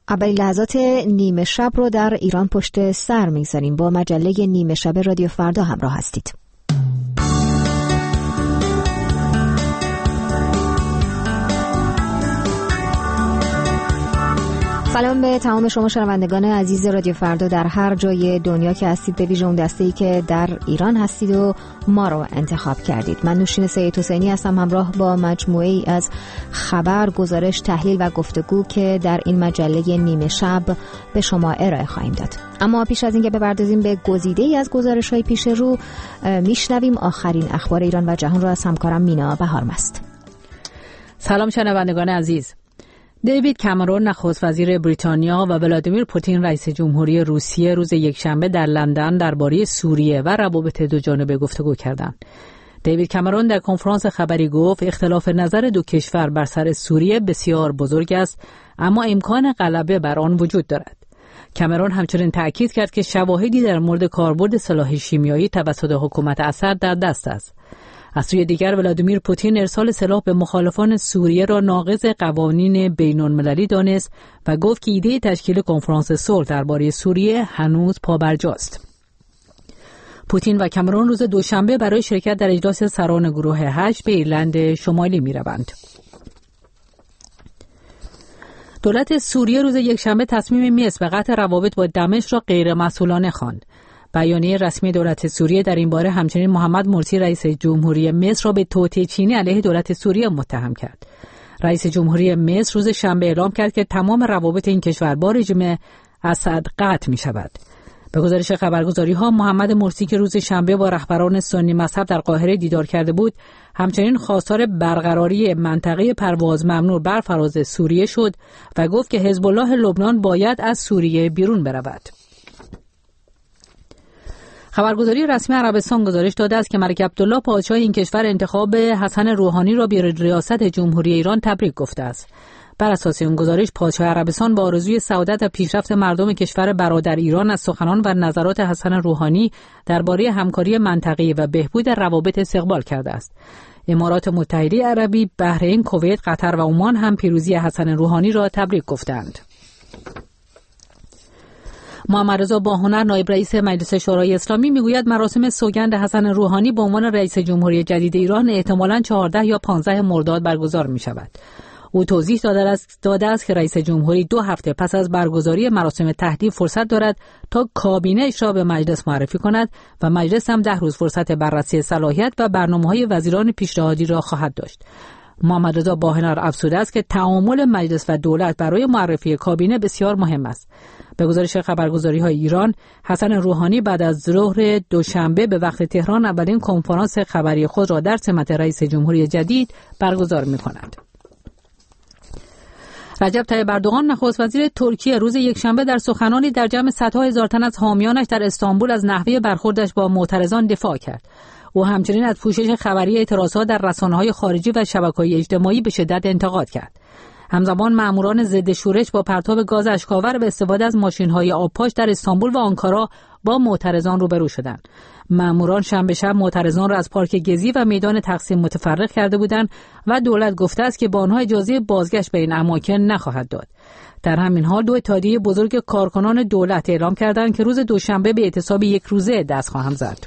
اولین لحظات نیمه شب رو در ایران پشت سر می‌گذاریم. با مجله نیمه شب رادیو فردا همراه هستید. سلام به تمام شما شنوندگان عزیز رادیو فردا در هر جای دنیا که هستید، به ویژه اون دسته‌ای که در ایران هستید و ما رو انتخاب کردید. من نوشین سید حسینی هستم، همراه با مجموعه ای از خبر، گزارش، تحلیل و گفتگو که در این مجله نیمه شب به شما ارائه خواهیم داد. اما پیش از اینکه بپردازیم به گزیده‌ای از گزارش‌های پیش رو، میشنویم آخرین اخبار ایران و جهان رو از همکارم مینا بهارمست. سلام شنوندگان عزیز. دیوید کامرون نخست وزیر بریتانیا و ولادیمیر پوتین رئیس جمهوری روسیه روز یکشنبه در لندن درباره سوریه و روابط دوجانبه گفتگو کردند. دیوید کامرون در کنفرانس خبری گفت اختلاف نظر دو کشور بر سر سوریه بسیار بزرگ است، اما امکان غلبه بر آن وجود دارد. کامرون همچنین تأکید کرد که شواهدی در مورد کاربرد سلاح شیمیایی توسط حکومت اسد در دست است. از سوی دیگر ولادیمیر پوتین ارسال سلاح به مخالفان سوریه را ناقض قوانین بین‌المللی دانست و گفت که ایده تشکیل کنفرانس صلح درباره سوریه هنوز پابرجاست. پوتین و کامرون روز دوشنبه برای شرکت در اجلاس سران گروه 8 به ایرلند شمالی می‌روند. دولت سوریه روز یکشنبه تصمیم می‌گیرد به قطع روابط با دمشق را غیرمسئولانه خواند. بیانیه رسمی دولت سوریه در این باره همچنین محمد مرسی رئیس جمهوری مصر را به توطئه چینی علیه دولت سوریه متهم کرد. رئیس جمهوری مصر روز شنبه اعلام کرد که تمام روابط این کشور با رژیم اسد قطع می شود. به گزارش خبرگزاری‌ها، محمد مرسی که روز شنبه با رهبران سنی مذهب در قاهره دیدار کرده بود، همچنین خواستار برقراری منطقه پرواز ممنوع بر فراز سوریه شد و گفت که حزب الله لبنان باید از سوریه بیرون برود. خبرگزاری رسمی عربستان گزارش داده است که ملک عبدالله پادشاه این کشور انتخاب حسن روحانی را به ریاست جمهوری ایران تبریک گفته است. بر اساس این گزارش، پادشاه عربستان با آرزوی سعادت و پیشرفت مردم کشور برادر ایران از سخنان و نظرات حسن روحانی درباره همکاری منطقه‌ای و بهبود روابط استقبال کرده است. امارات متحده عربی، بحرین، کویت، قطر و عمان هم پیروزی حسن روحانی را تبریک گفتند. محمد رضا باهنر نایب رئیس مجلس شورای اسلامی میگوید مراسم سوگند حسن روحانی به عنوان رئیس جمهوری جدید ایران احتمالاً 14 یا 15 مرداد برگزار می شود. او توضیح داده است که رئیس جمهوری 2 هفته پس از برگزاری مراسم تهدید فرصت دارد تا کابینه‌اش را به مجلس معرفی کند و مجلس هم 10 روز فرصت بررسی صلاحیت و برنامه‌های وزیران پیشنهادی را خواهد داشت. محمد رضا باهنر افزوده است که تعامل مجلس و دولت برای معرفی کابینه بسیار مهم است. به گزارش خبرگزاری‌های ایران، حسن روحانی بعد از ظهر دوشنبه به وقت تهران اولین کنفرانس خبری خود را در سمت رئیس جمهوری جدید برگزار می‌کند. رجب طیب اردوغان نخست وزیر ترکیه روز یکشنبه در سخنانی در جمع صدها هزار تن از حامیانش در استانبول از نحوه برخوردش با معترضان دفاع کرد. او همچنین از پوشش خبری اعتراضات در رسانه‌های خارجی و شبکه‌های اجتماعی به شدت انتقاد کرد. همزمان ماموران ضد شورش با پرتاب گاز اشک‌آور به استفاده از ماشین‌های آبپاش در استانبول و آنکارا با معترضان روبرو شدند. ماموران شنبه شب معترضان را از پارک گزی و میدان تقسیم متفرق کرده بودند و دولت گفته است که به آنها اجازه بازگشت به این اماکن نخواهد داد. در همین حال 2 اتحادیه بزرگ کارکنان دولت اعلام کردند که روز دوشنبه به اعتصاب 1 روزه دست خواهند زد.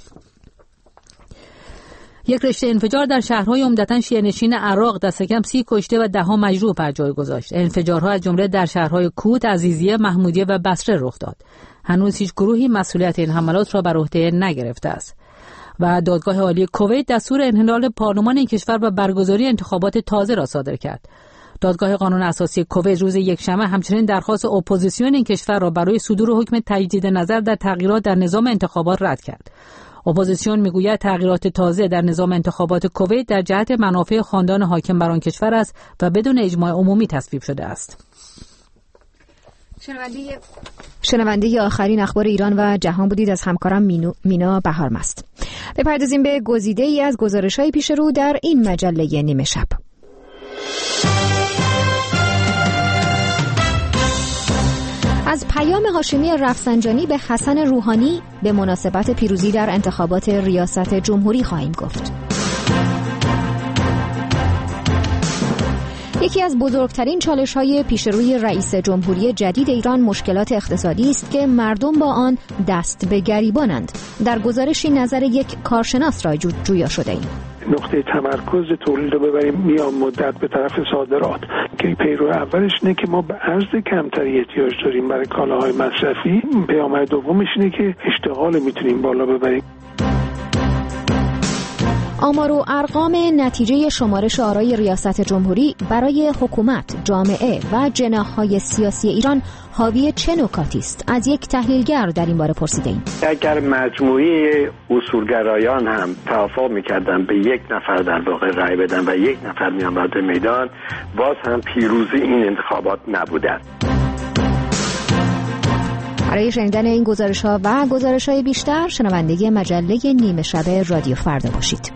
یک رشته انفجار در شهرهای عمدتاً شیعه‌نشین عراق دست کم 30 کشته و 10 مجروح بر جای گذاشت. انفجارها از جمله در شهرهای کوت، عزیزیه، محمودیه و بصره رخ داد. هنوز هیچ گروهی مسئولیت این حملات را بر عهده نگرفته است. و دادگاه عالی کویت دستور انحلال پارلمان این کشور و برگزاری انتخابات تازه را صادر کرد. دادگاه قانون اساسی کویت روز یکشنبه همچنین درخواست اپوزیسیون این کشور را برای صدور حکم تجدید نظر در تغییرات در نظام انتخابات رد کرد. اپوزیسیون میگوید تغییرات تازه در نظام انتخابات کویت در جهت منافع خاندان حاکم بر آن کشور است و بدون اجماع عمومی تصویب شده است. شنونده آخرین اخبار ایران و جهان بودید از همکارم مینا بهارمست. بپردازیم به گزیده‌ای از گزارش‌های پیش رو در این مجله نیمه شب. از پیام هاشمی رفسنجانی به حسن روحانی به مناسبت پیروزی در انتخابات ریاست جمهوری خواهیم گفت. یکی از بزرگترین چالش‌های پیش روی رئیس جمهوری جدید ایران مشکلات اقتصادی است که مردم با آن دست به گریبانند. در گزارشی نظر یک کارشناس را جویا شده ایم. نقطه تمرکز تولید رو ببریم میان مدت به طرف صادرات که پیرو اولش اینه که ما به ارز کمتری احتیاج داریم برای کالاهای مصرفی. پیامد دومش اینه که اشتغال میتونیم بالا ببریم. آمار و ارقام نتیجه شمارش آرای ریاست جمهوری برای حکومت، جامعه و جناح‌های سیاسی ایران حاوی چه نکاتی است؟ از یک تحلیلگر در این باره پرسیده‌ایم. اگر مجموعه اصولگرایان هم توافق می‌کردن به یک نفر در واقع رأی بدن و یک نفر می‌آمد به میدان، باز هم پیروزی این انتخابات نبوده است. برای شنیدن این گزارش‌ها و گزارش‌های بیشتر شنونده مجله نیمه شب رادیو فردا باشید.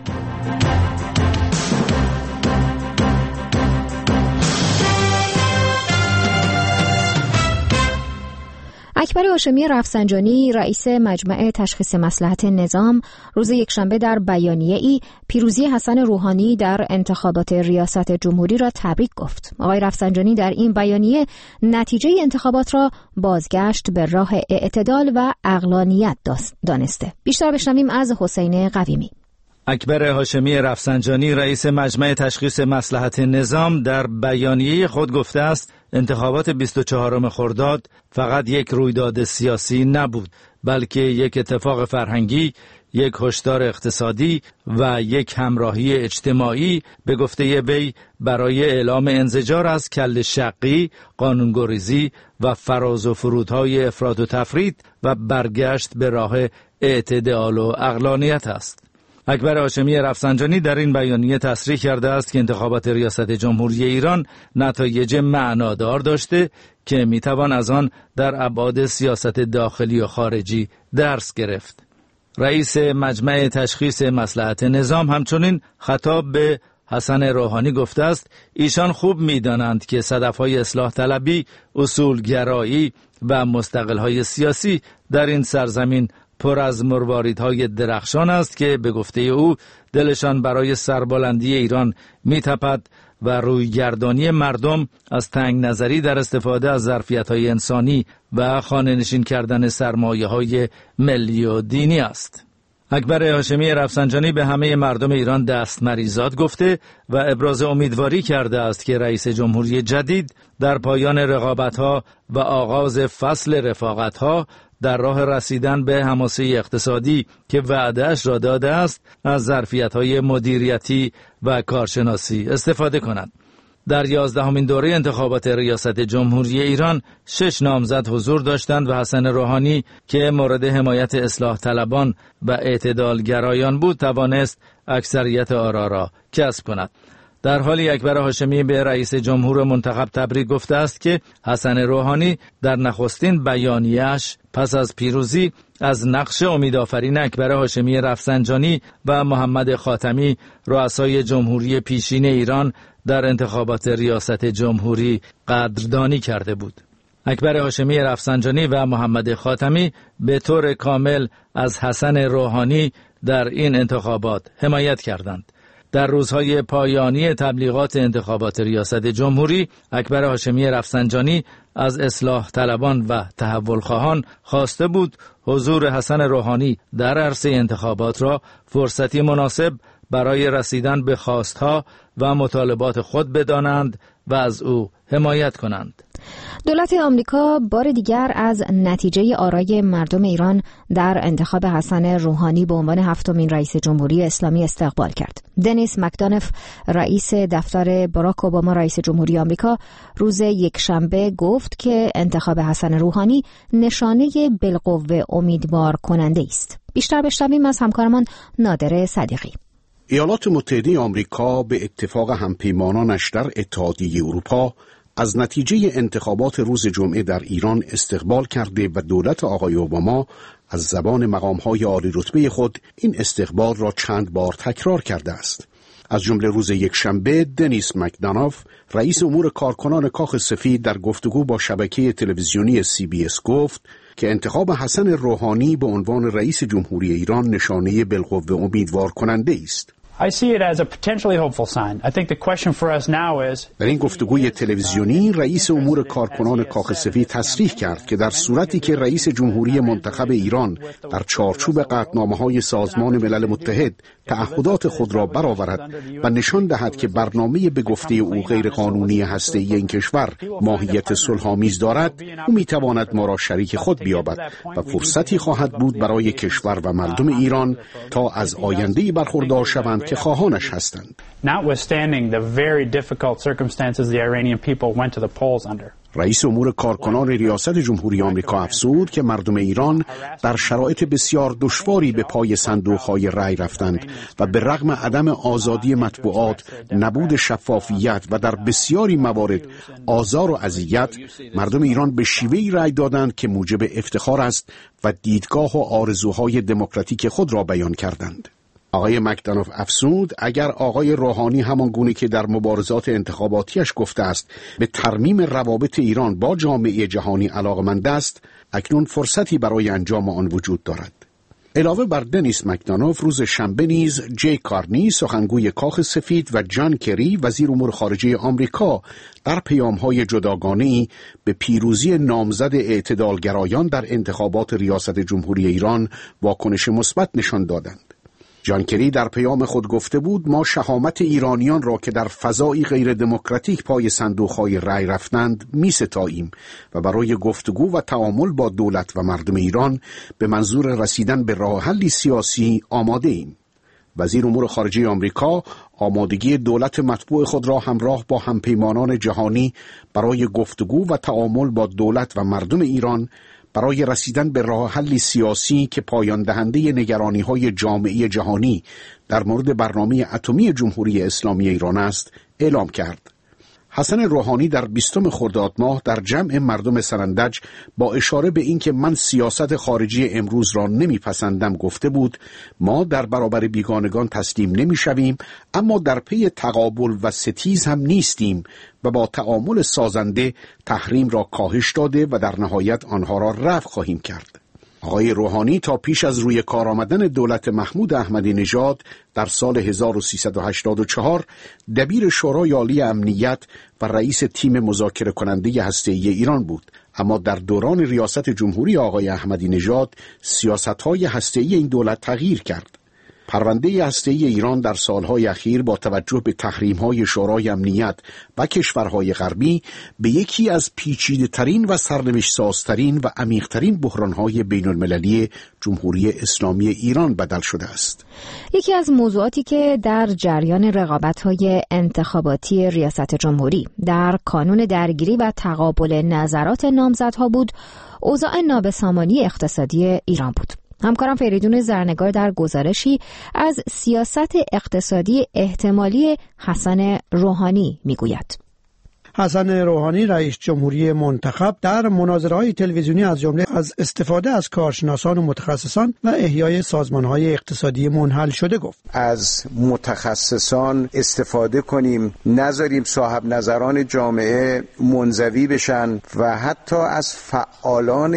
اکبر هاشمی رفسنجانی رئیس مجمع تشخیص مصلحت نظام روز یکشنبه در بیانیه‌ای پیروزی حسن روحانی در انتخابات ریاست جمهوری را تبریک گفت. آقای رفسنجانی در این بیانیه نتیجه انتخابات را بازگشت به راه اعتدال و عقلانیت دانسته. بیشتر بشنویم از حسین قویمی. اکبر هاشمی رفسنجانی رئیس مجمع تشخیص مصلحت نظام در بیانیه خود گفته است انتخابات 24 خرداد فقط یک رویداد سیاسی نبود، بلکه یک اتفاق فرهنگی، یک هشدار اقتصادی و یک همراهی اجتماعی به گفته وی برای اعلام انزجار از کله شقی، قانونگریزی و فراز و فرودهای افراط و تفرید و برگشت به راه اعتدال و عقلانیت است. اکبر هاشمی رفسنجانی در این بیانیه تصریح کرده است که انتخابات ریاست جمهوری ایران نتایج معنادار داشته که میتوان از آن در ابعاد سیاست داخلی و خارجی درس گرفت. رئیس مجمع تشخیص مصلحت نظام همچنین خطاب به حسن روحانی گفته است ایشان خوب میدانند که صدفهای اصلاح طلبی، اصولگرایی و مستقلهای سیاسی در این سرزمین پر از مرواریدهای درخشان است که به گفته او دلشان برای سربلندی ایران میتپد و رویگردانی مردم از تنگ نظری در استفاده از ظرفیت‌های انسانی و خانه‌نشین کردن سرمایه‌های ملی و دینی است. اکبر هاشمی رفسنجانی به همه مردم ایران دست مریزاد گفته و ابراز امیدواری کرده است که رئیس جمهوری جدید در پایان رقابت‌ها و آغاز فصل رفاقت‌ها در راه رسیدن به حماسه اقتصادی که وعده‌اش را داده است از ظرفیت‌های مدیریتی و کارشناسی استفاده کند. در 11مین دوره انتخابات ریاست جمهوری ایران 6 نامزد حضور داشتند و حسن روحانی که مورد حمایت اصلاح طلبان و اعتدالگرایان بود توانست اکثریت آرا را کسب کند. در حالی اکبر هاشمی به رئیس جمهور منتخب تبریک گفته است که حسن روحانی در نخستین بیانیه‌اش پس از پیروزی از نقش امیدآفرین اکبر هاشمی رفسنجانی و محمد خاتمی رؤسای جمهوری پیشین ایران در انتخابات ریاست جمهوری قدردانی کرده بود. اکبر هاشمی رفسنجانی و محمد خاتمی به طور کامل از حسن روحانی در این انتخابات حمایت کردند. در روزهای پایانی تبلیغات انتخابات ریاست جمهوری اکبر هاشمی رفسنجانی از اصلاح طلبان و تحول خواهان خواسته بود حضور حسن روحانی در عرصه انتخابات را فرصتی مناسب برای رسیدن به خواستها و مطالبات خود بدانند و از او حمایت کنند. دولت آمریکا بار دیگر از نتیجه آرای مردم ایران در انتخاب حسن روحانی به عنوان 7مین رئیس جمهوری اسلامی استقبال کرد. دنیس مکدانف رئیس دفتر باراک اوباما رئیس جمهوری آمریکا روز یکشنبه گفت که انتخاب حسن روحانی نشانه بالقوه امیدوار کننده است. بیشتر بشنویم از همکارمان نادر صدیقی. ایالات متحده آمریکا به اتفاق همپیمانانش در اتحادیه اروپا از نتیجه انتخابات روز جمعه در ایران استقبال کرده و دولت آقای اوباما از زبان مقام‌های عالی رتبه خود این استقبال را چند بار تکرار کرده است. از جمله روز یکشنبه دنیس مکداناف رئیس امور کارکنان کاخ سفید در گفتگو با شبکه تلویزیونی CBS گفت که انتخاب حسن روحانی به عنوان رئیس جمهوری ایران نشانه بالقوه امیدوار کننده است. I see it as a potentially hopeful sign. I think the question for us now is در این گفتگوی تلویزیونی رئیس امور کارکنان کاخ سفید تصریح کرد که در صورتی که رئیس جمهوری منتخب ایران در چارچوب قطعنامه‌های سازمان ملل متحد تعهدات خود را برآورد و نشان دهد که برنامه به گفته او غیر قانونی هسته‌ای این کشور ماهیت صلح‌آمیز دارد، او می‌تواند ما را شریک خود بیابد و فرصتی خواهد بود برای کشور و مردم ایران تا از آینده‌ای برخوردار شوند که خواهانش هستند. notwithstanding the very difficult circumstances the Iranian people went to the polls under. رئیس امور کارکنان ریاست جمهوری آمریکا افزود که مردم ایران در شرایط بسیار دشواری به پای صندوق‌های رأی رفتند و به رغم عدم آزادی مطبوعات، نبود شفافیت و در بسیاری موارد آزار و اذیت، مردم ایران به شیوهی رأی دادند که موجب افتخار است و دیدگاه و آرزوهای دموکراتیک خود را بیان کردند. آقای مکدانوف افزود اگر آقای روحانی همان گونه که در مبارزات انتخاباتیش گفته است به ترمیم روابط ایران با جامعه جهانی علاقمند است، اکنون فرصتی برای انجام آن وجود دارد. علاوه بر دنیس مکدانوف، روز شنبه نیز جی کارنی سخنگوی کاخ سفید و جان کری وزیر امور خارجه آمریکا در پیام‌های جداگانه‌ای به پیروزی نامزد اعتدالگرایان در انتخابات ریاست جمهوری ایران واکنش مثبت نشان دادند. جان کری در پیام خود گفته بود ما شهامت ایرانیان را که در فضایی غیر دموکراتیک پای صندوق‌های رأی رفتند می‌ستاییم و برای گفتگو و تعامل با دولت و مردم ایران به منظور رسیدن به راه حلی سیاسی آماده ایم. وزیر امور خارجه آمریکا آمادگی دولت مطبوع خود را همراه با همپیمانان جهانی برای گفتگو و تعامل با دولت و مردم ایران برای رسیدن به راه حلی سیاسی که پایان دهنده نگرانی‌های جامعه جهانی در مورد برنامه اتمی جمهوری اسلامی ایران است، اعلام کرد. حسن روحانی در 20 خرداد ماه در جمع مردم سرندج با اشاره به اینکه من سیاست خارجی امروز را نمیپسندم گفته بود ما در برابر بیگانگان تسلیم نمیشویم، اما در پی تقابل و ستیز هم نیستیم و با تعامل سازنده تحریم را کاهش داده و در نهایت آنها را رفع خواهیم کرد. آقای روحانی تا پیش از روی کار آمدن دولت محمود احمدی نژاد در سال 1384 دبیر شورای عالی امنیت و رئیس تیم مذاکره کننده هسته‌ای ایران بود، اما در دوران ریاست جمهوری آقای احمدی نژاد سیاست‌های هسته‌ای این دولت تغییر کرد. پرونده هسته‌ای ایران در سالهای اخیر با توجه به تحریم‌های شورای امنیت و کشورهای غربی به یکی از پیچیده‌ترین و سرنوشت‌سازترین و عمیق‌ترین بحران‌های بین‌المللی جمهوری اسلامی ایران بدل شده است. یکی از موضوعاتی که در جریان رقابت‌های انتخاباتی ریاست جمهوری در کانون درگیری و تقابل نظرات نامزدها بود، اوضاع نابسامانی اقتصادی ایران بود. همکارم فریدون زرنگار در گزارشی از سیاست اقتصادی احتمالی حسن روحانی میگوید. حسن روحانی رئیس جمهوری منتخب در مناظره‌های تلویزیونی از جمله از استفاده از کارشناسان و متخصصان و احیای سازمان‌های اقتصادی منحل شده گفت. از متخصصان استفاده کنیم، نذاریم صاحب نظران جامعه منزوی بشن و حتی از فعالان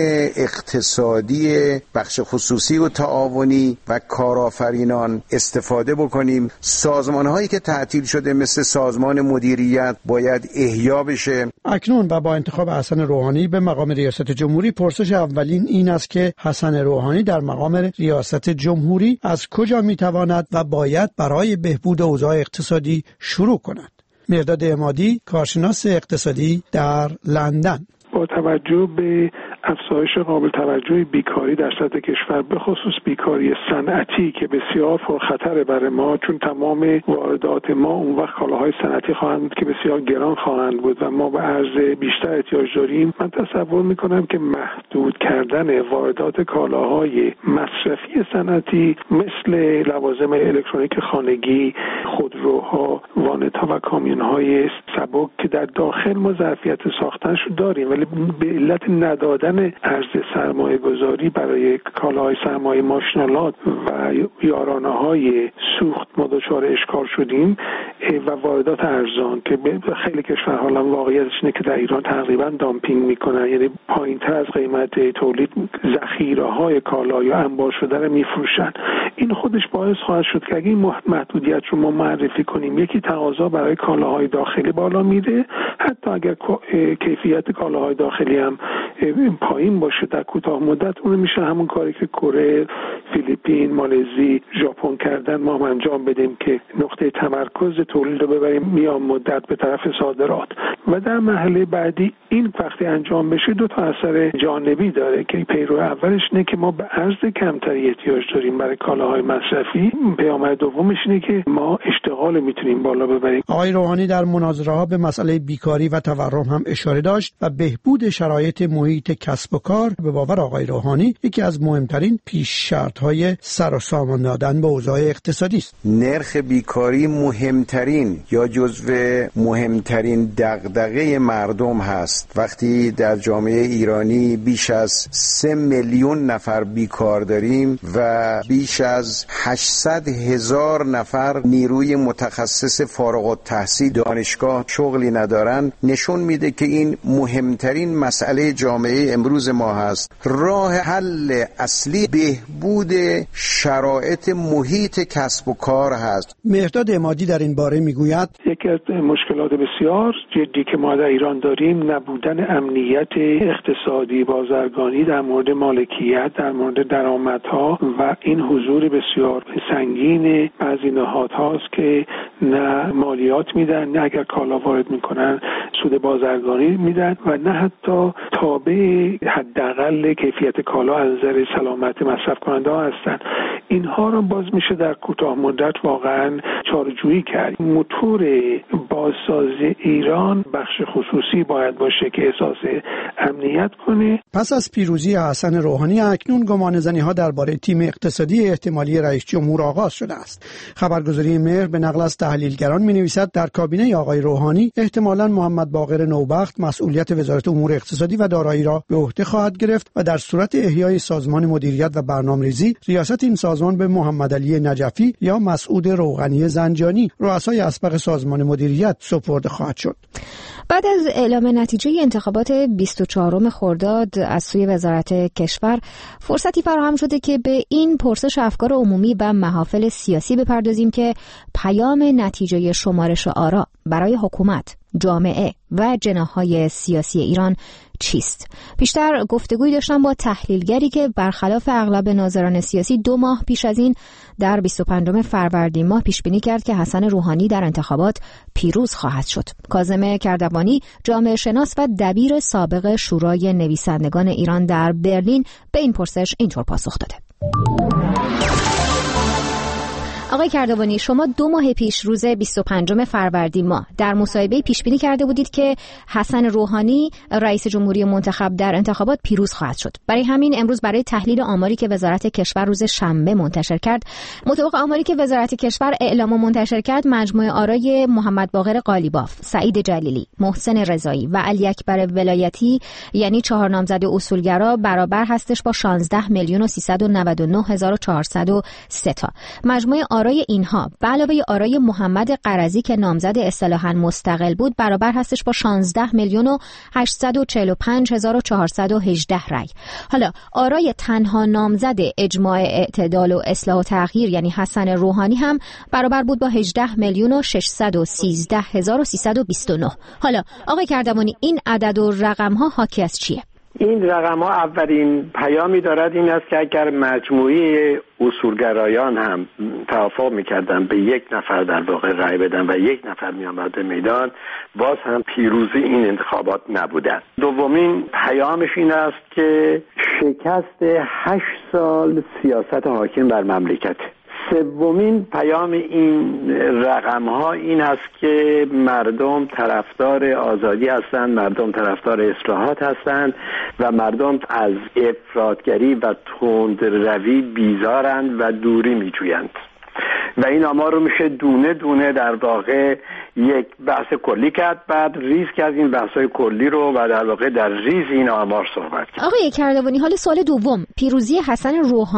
اقتصادی بخش خصوصی و تعاونی و کارآفرینان استفاده بکنیم. سازمان‌هایی که تعطیل شده مثل سازمان مدیریت باید احیا بشه. اکنون و با انتخاب حسن روحانی به مقام ریاست جمهوری، پرسش اولین این است که حسن روحانی در مقام ریاست جمهوری از کجا میتواند و باید برای بهبود اوضاع اقتصادی شروع کند. مرداد عمادی، کارشناس اقتصادی در لندن: با توجه به افزایش قابل توجه بیکاری در سطح کشور، به خصوص بیکاری صنعتی که بسیار پرخطره برای ما، چون تمام واردات ما اون وقت کالاهای صنعتی خواهند بود که بسیار گران خواهند بود و ما به ارز بیشتر احتیاج داریم. من تصور میکنم که محدود کردن واردات کالاهای مصرفی صنعتی مثل لوازم الکترونیک خانگی، خودروها، وانت‌ها و کامیون‌های سبک که در داخل ما ظرفیت ساختنش داریم، ولی به علت ندادن ارز سرمایه گذاری برای کالاهای سرمایه ماشینالات و یارانه‌های سوخت ما دچار اشکال شدیم و واردات ارزان که خیلی کشورها حالا واقعیتش اینه که در ایران تقریبا دامپینگ میکنن، یعنی پایینتر از قیمت تولید ذخیره‌های کالا یا انبار شده رو میفروشن. این خودش باعث خواهد شد که اگه این محدودیت رو ما معرفی کنیم، یکی تقاضا برای کالاهای داخلی بالا میره، حتی اگر کیفیت کالاهای داخلی هم پایین باشه در کوتاه مدت، اون میشه همون کاری که کره، فیلیپین، مالزی، ژاپن کردن ما هم انجام بدیم که نقطه تمرکز تولید رو ببریم میان مدت به طرف صادرات. و در مرحله بعدی این وقتی انجام بشه دو تا اثر جانبی داره که پیرو اولش اینه که ما به ارز کمتری احتیاج داریم برای کالاهای مصرفی. پیامد دومش اینه که ما اشتغال میتونیم بالا ببریم. آقای روحانی در مناظره‌ها به مسئله بیکاری و تورم هم اشاره داشت و بهبود شرایط محیط کسب و کار به باور آقای روحانی یکی از مهمترین پیش شرط‌های سر و سامان دادن به اوضاع اقتصادی است. نرخ بیکاری مهمترین یا جزو مهمترین دغدغه مردم هست. وقتی در جامعه ایرانی بیش از 3 میلیون نفر بیکار داریم و بیش از 800,000 نفر نیروی متخصص فارغ التحصیل دانشگاه شغلی ندارن، نشون میده که این مهمترین مسئله جامعه امروز ما هست. راه حل اصلی بهبود شرایط محیط کسب و کار هست. مهرداد عمادی در این باره میگوید یکی از مشکلات بسیار جدی که ما در ایران داریم نبودن امنیت اقتصادی بازرگانی در مورد مالکیت، در مورد درآمدها و این حضور بسیار سنگین بعضی نهادهاست که نه مالیات میدن، نه اگر کالا وارد میکنن سود بازرگانی میدن و نه حتی تابع حداقل کیفیت کالا از نظر سلامت مصرف کننده ها هستن. اینها رو باز میشه در کوتاه مدت واقعا چاره‌جویی کرد. موتور بازسازی ایران بخش خصوصی باید باشه که احساس امنیت کنه. پس از پیروزی حسن روحانی اکنون گمانه‌زنی‌ها درباره تیم اقتصادی احتمالی رئیس جمهور آغاز شده است. خبرگزاری مهر به نقل از تحلیلگران می‌نویسد در کابینه آقای روحانی احتمالاً محمد باقر نوبخت مسئولیت وزارت امور اقتصادی و دارایی را به عهده خواهد گرفت و در صورت احیای سازمان مدیریت و برنامه‌ریزی ریاست این سازمان به محمد علی نجفی یا مسعود روغنی زنجانی رؤسای اسبق سازمان مدیریت سپرده خواهد شد. بعد از اعلام نتیجه انتخابات 24 خرداد از سوی وزارت کشور، فرصتی فراهم شده که به این پرسش افکار عمومی و محافل سیاسی بپردازیم که پیام نتیجه شمارش آرا برای حکومت، جامعه و جناح‌های سیاسی ایران چیست؟ بیشتر گفتگوی داشتم با تحلیلگری که برخلاف اغلب ناظران سیاسی 2 ماه پیش از این در 25 فروردین ماه پیش بینی کرد که حسن روحانی در انتخابات پیروز خواهد شد. کاظم کردوانی، جامعه شناس و دبیر سابق شورای نویسندگان ایران در برلین، به این پرسش اینطور پاسخ داده: آقای کردوانی، شما 2 ماه پیش روز 25 فروردین ماه در مصاحبه پیش بینی کرده بودید که حسن روحانی رئیس جمهوری منتخب در انتخابات پیروز خواهد شد. برای همین امروز برای تحلیل آماری که وزارت کشور روز شنبه منتشر کرد، مطابق آماری که وزارت کشور اعلام و منتشر کرد، مجموع آرای محمد باقر قالیباف، سعید جلیلی، محسن رضایی و علی اکبر ولایتی، یعنی 4 نامزد اصولگرا، برابر هستش با 16,399,403 تا. مجموع آرای اینها به علاوه آرای محمد قرضی که نامزد اصطلاحاً مستقل بود برابر هستش با 16,845,418 رای. حالا آرای تنها نامزد اجماع اعتدال و اصلاح و تغییر یعنی حسن روحانی هم برابر بود با 18,613,329. حالا آقای کردوانی، این عدد و رقم ها حاکی از چیه؟ این رقم ها اولین پیامی دارد این است که اگر مجموعه اصولگرایان هم توافق میکردن به یک نفر در واقع رای بدن و یک نفر میامد به میدان، باز هم پیروزی این انتخابات نبودن. دومین پیامش این است که شکست 8 سال سیاست حاکم بر مملکت. سومین پیام این رقم ها این است که مردم طرفدار آزادی هستند، مردم طرفدار اصلاحات هستند و مردم از افراطگری و تندروی بیزارند و دوری میجویند. و این آمار رو میشه دونه دونه در واقع یک بحث کلی کرد، بعد ریز که از این بحث‌های کلی رو و در واقع در ریز این آمار صحبت کرد. آقای کردوانی، حالا سوال دوم، پیروزی حسن روحانی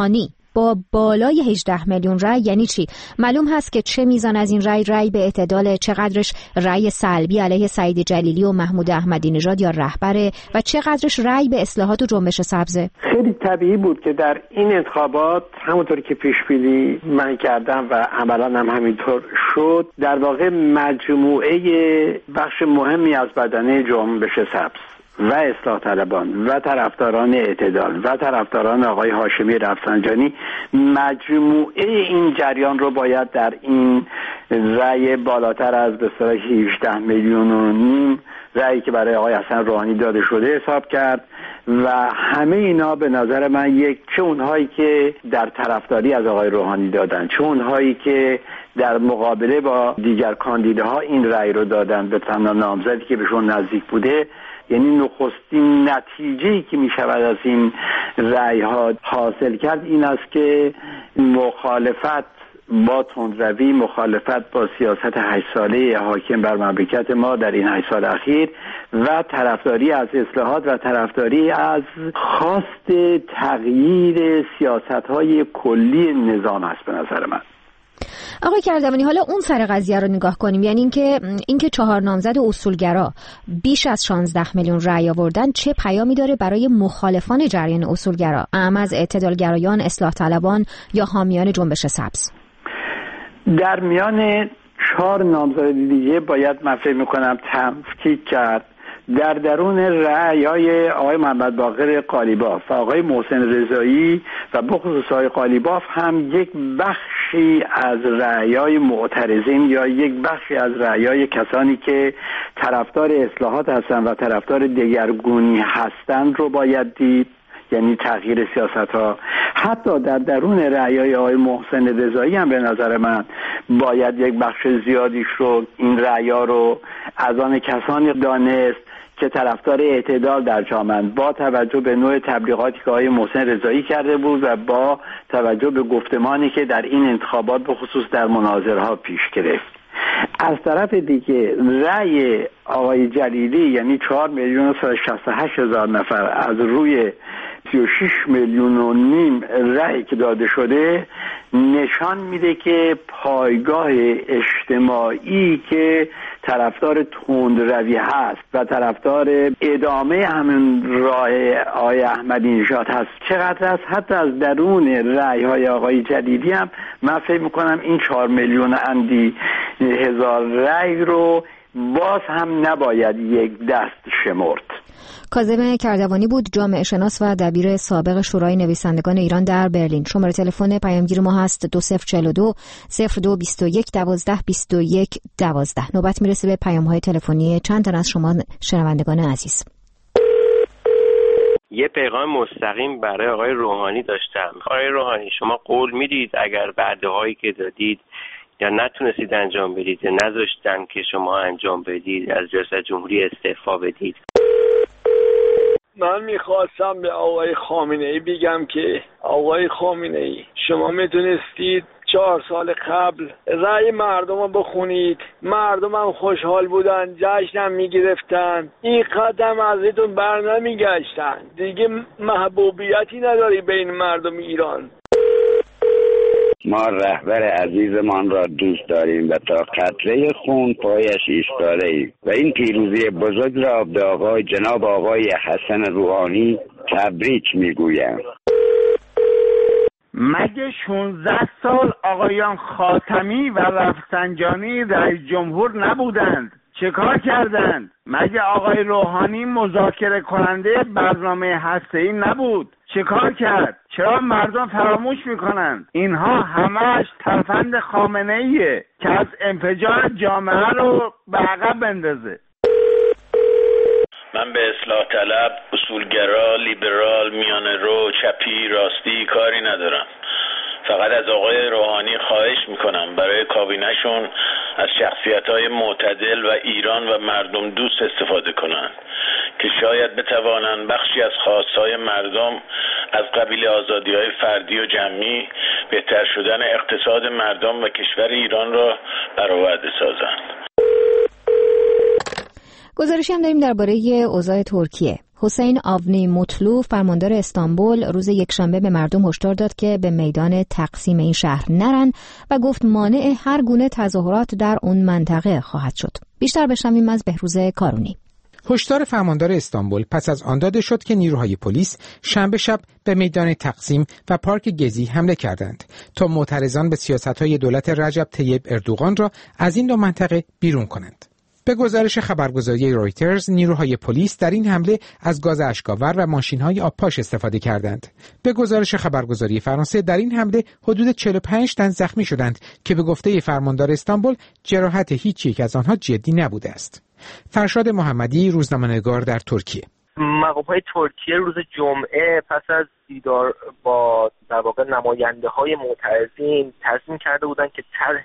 با بالای 18 میلیون رأی یعنی چی؟ معلوم هست که چه میزان از این رأی به اعتدال، چقدرش رأی سلبی علیه سعید جلیلی و محمود احمدی نژاد یا رهبره و چقدرش رأی به اصلاحات و جنبش سبزه؟ خیلی طبیعی بود که در این انتخابات همونطور که پیش بینی من کردم و عملاً هم همینطور شد، در واقع مجموعه بخش مهمی از بدنه جنبش سبز و اصلاح طلبان و طرفداران اعتدال و طرفداران آقای هاشمی رفسنجانی، مجموعه این جریان رو باید در این رأی بالاتر از به اصطلاح 18 میلیون و نیم رأیی که برای آقای حسن روحانی داده شده حساب کرد و همه اینا به نظر من چه اونهایی که در طرفداری از آقای روحانی دادن، چه اونهایی که در مقابله با دیگر کاندیداها این رأی رو دادن به تنها نامزدی که بهشون نزدیک بوده، یعنی نخستین نتیجه‌ای که می شود از این رأی ها حاصل کرد این است که مخالفت با تندروی، مخالفت با سیاست 8 ساله حاکم بر مملکت ما در این 8 سال اخیر و طرفداری از اصلاحات و طرفداری از خواست تغییر سیاست‌های کلی نظام است به نظر من. آقای کردوانی، حالا اون سر قضیه رو نگاه کنیم، یعنی اینکه 4 نامزد اصولگرا بیش از 16 میلیون رأی آوردن چه پیامی داره برای مخالفان جریان اصولگرا، اعم از اعتدالگرایان، اصلاح طلبان یا حامیان جنبش سبز؟ در میان 4 نامزد دیگه باید من فکر می‌کنم تفکیک کرد. در درون رأی‌های آقای محمد باقر قالیباف و آقای محسن رضایی و بخصوص آقای قالیباف هم یک بخشی از رأی‌های معترضین یا یک بخشی از رأی‌های کسانی که طرفدار اصلاحات هستند و طرفدار دگرگونی هستند رو باید دید، یعنی تغییر سیاست‌ها. حتی در درون رأی‌های آقای محسن رضایی هم به نظر من باید یک بخش زیادیش رو این رأی‌ها رو از آن کسانی دانست که طرفدار اعتدال در جامعه با توجه به نوع تبلیغاتی که آقای محسن رضایی کرده بود و با توجه به گفتمانی که در این انتخابات به خصوص در مناظرها پیش گرفت. از طرف دیگه رأی آقای جلیلی یعنی 4,168,000 نفر از روی 36 میلیون و نیم رأی که داده شده نشان میده که پایگاه اجتماعی که طرفدار تندروی هست و طرفدار ادامه همین راه آقای احمدی نژاد هست چقدر است. حتی از درون رأی های آقای جلیلی هم من فکر میکنم این 4 میلیون اندی هزار رأی رو باز هم نباید یک دست شمرد. کاظم کردوانی بود، جامعه شناس و دبیر سابق شورای نویسندگان ایران در برلین. شماره تلفن پیامگیر ما هست 2042 0221 12 21 12. نوبت میرسه به پیام‌های تلفنی چند تا از شما شنوندگان عزیز. یه پیغام مستقیم برای آقای روحانی داشتم. آقای روحانی، شما قول میدید اگر وعده‌هایی که دادید یا نتونستید انجام بدید یا نذاشتن که شما انجام بدید از ریاست جمهوری استعفا بدید؟ من میخواستم به آقای خامنه‌ای بگم که آقای خامنه‌ای شما میتونستید 4 سال قبل رأی مردم رو بخونید، مردم هم خوشحال بودن، جشن هم میگرفتن، این قدم از ایتون بر نمیگشتن، دیگه محبوبیتی نداری بین مردم ایران. ما رهبر عزیزمان را دوست داریم و تا قطره خون پایش ایستاده ایم و این پیروزی بزرگ را به جناب آقای حسن روحانی تبریک میگویم. مگه 16 سال آقایان خاتمی و رفسنجانی رئیس جمهور نبودند؟ چه کار کردند؟ مگه آقای روحانی مذاکره کننده برنامه هسته‌ای نبود؟ چه کار کرد؟ چرا مردم فراموش میکنند؟ اینها همش ترفند خامنه‌ایه که از انفجار جامعه رو به عقب بندازه. من به اصلاح طلب، اصولگرا، لیبرال، میانه رو، چپی، راستی کاری ندارم. فقط از آقای روحانی خواهش میکنم برای کابینه‌شون از شخصیت‌های معتدل و ایران و مردم دوست استفاده کنند که شاید بتوانند بخشی از خواستهای مردم از قبیل آزادی‌های فردی و جمعی، بهتر شدن اقتصاد مردم و کشور ایران را برآورده سازند. گزارشی هم داریم درباره اوضاع ترکیه. حسین آونی مطلوب فرماندار استانبول روز یکشنبه به مردم هشدار داد که به میدان تقسیم این شهر نرن و گفت مانع هر گونه تظاهرات در اون منطقه خواهد شد. بیشتر بشنویم از بهروز کارونی. هشدار فرماندار استانبول پس از آن داده شد که نیروهای پلیس شنبه شب به میدان تقسیم و پارک گزی حمله کردند تا معترضان به سیاست‌های دولت رجب طیب اردوغان را از این دو منطقه بیرون کنند. به گزارش خبرگزاری رویترز، نیروهای پلیس در این حمله از گاز اشک‌آور و ماشین‌های آبپاش استفاده کردند. به گزارش خبرگزاری فرانسه، در این حمله حدود 45 تن زخمی شدند که به گفته فرماندار استانبول جراحت هیچ یک از آنها جدی نبوده است. فرشاد محمدی، روزنامه‌نگار در ترکیه. مقام‌های ترکیه روز جمعه پس از دیدار با در واقع نماینده‌های معترضین تصمیم کرده بودند که طرح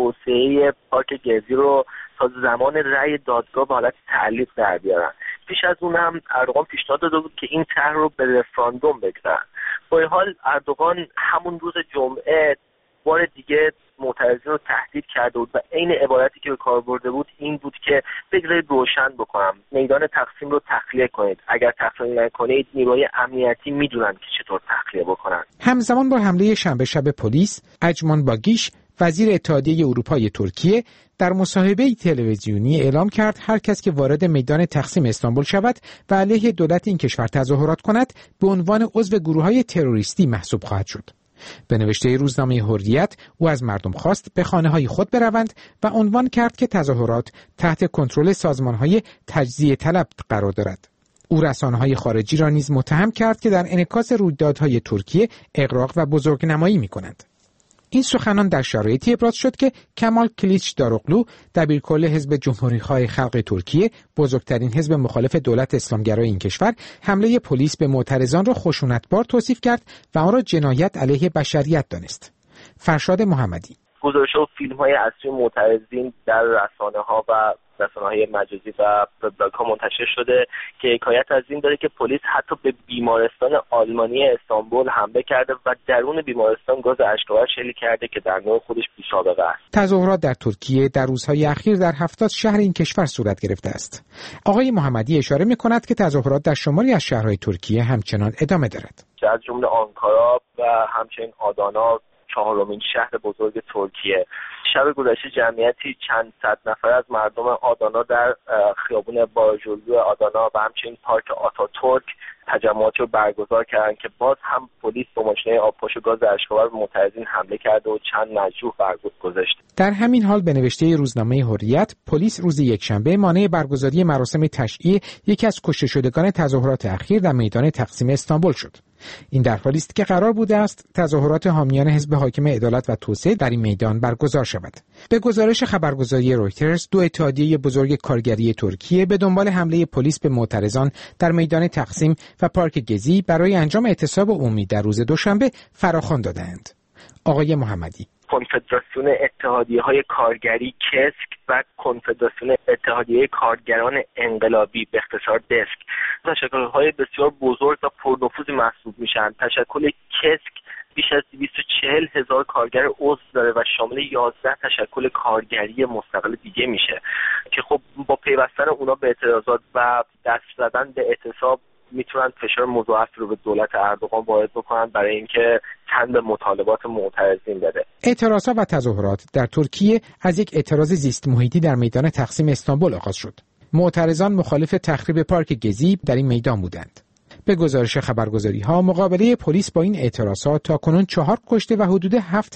توسعه پارک گزی رو تا زمان رأی دادگاه به حالت تعلیق در بیارن. پیش از اون هم اردوغان پیشنهاد داده بود که این طرح رو به رفراندوم بگذارن. با این حال اردوغان همون روز جمعه بار دیگه معترضین رو تهدید کرده بود و عین عبارتی که به کار برده بود این بود که بگذارید روشن بکنم، میدان تقسیم رو تخلیه کنید، اگر تخلیه نکنید نیروهای امنیتی میدونن که چطور تخلیه بکنن. همزمان با حمله شنبه شب پلیس، اجمان باگیش وزیر اتحادیه اروپای ترکیه در مصاحبه تلویزیونی اعلام کرد هر کس که وارد میدان تقسیم استانبول شود و علیه دولت این کشور تظاهرات کند به عنوان عضو گروه‌های تروریستی محسوب خواهد شد. به نوشته روزنامه حریت، او از مردم خواست به خانه‌های خود بروند و عنوان کرد که تظاهرات تحت کنترل سازمان‌های تجزیه طلب قرار دارد. او رسانه‌های خارجی را نیز متهم کرد که در انعکاس رویدادهای ترکیه اغراق و بزرگنمایی می‌کنند. این سخنان در شرایطی ابراز شد که کمال کلیچداروغلو، دبیرکل حزب جمهوری‌خواه خلق ترکیه، بزرگترین حزب مخالف دولت اسلامگرای این کشور، حمله پلیس به معترضان را خشونتبار توصیف کرد و آن را جنایت علیه بشریت دانست. فرشاد محمدی: گزارش و فیلم‌های اصلی معترضین در رسانه‌ها و رسانه‌های مجازی و بلاگ‌ها منتشر شده که حکایت از این داره که پلیس حتی به بیمارستان آلمانی استانبول حمله کرده و درون بیمارستان گاز اشک‌آور شلیک کرده که در نوع خودش بی‌سابقه است. تظاهرات در ترکیه در روزهای اخیر در 70 شهر این کشور صورت گرفته است. آقای محمدی اشاره می‌کند که تظاهرات در شماری از شهرهای ترکیه همچنان ادامه دارد. از جمله آنکارا و همچنین آدانا، چهارمین شهر بزرگ ترکیه. شب گذشته جمعیتی چند صد نفر از مردم آدانا در خیابون باجولو آدانا و همچنین پارک آتاتورک تجمعاتی رو برگزار کردند که باز هم پلیس با ماشین آبپاش و گاز اشک‌آور به معترضین حمله کرده و چند مجروح گذاشت. در همین حال به نوشته روزنامه حریت، پلیس روز یکشنبه مانع برگزاری مراسم تشییع یکی از کشته شدگان تظاهرات اخیر در میدان تقسیم استانبول شد. این در حالی است که قرار بوده است تظاهرات حامیان حزب حاکم عدالت و توسعه در این میدان برگزار شود. به گزارش خبرگزاری رویترز، دو اتحادیه بزرگ کارگری ترکیه به دنبال حمله پلیس به معترضان در میدان تقسیم و پارک گزی برای انجام اعتصاب عمومی در روز دوشنبه فراخوان دادند. آقای محمدی: کنفدراسیون اتحادیه‌های کارگری کسک و کنفدراسیون اتحادیه کارگران انقلابی به اختصار دسک تشکل‌های بسیار بزرگ و پرنفوذی محسوب میشن. تشکل کسک بیش از 240,000 کارگر عضو داره و شامل 11 تشکل کارگری مستقل دیگه میشه که خب با پیوستن اونا به اعتراضات و دست زدن به اعتصاب میتونن فشار مضاعف رو به دولت اردوغان وارد بکنن برای اینکه تن به مطالبات معترضین بده. اعتراضات و تظاهرات در ترکیه از یک اعتراض زیست محیطی در میدان تقسیم استانبول آغاز شد. معترضان مخالف تخریب پارک گزی در این میدان بودند. به گزارش خبرگزاری‌ها، مقابله پلیس با این اعتراضات تاکنون 4 کشته و حدود